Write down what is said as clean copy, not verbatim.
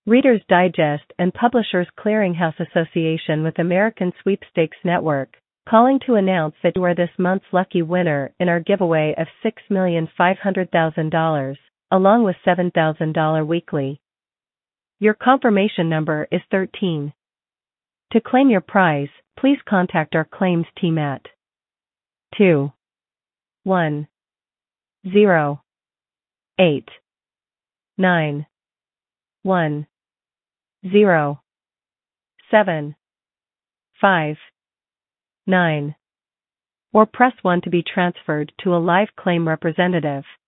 Reader's Digest and Publishers Clearinghouse Association with American Sweepstakes Network, calling to announce that you are this month's lucky winner in our giveaway of $6,500,000, along with $7,000 weekly. Your confirmation number is 13. To claim your prize, please contact our claims team at 2 1 0 8 9 1 0 7 5 9, or press 1 to be transferred to a live claim representative.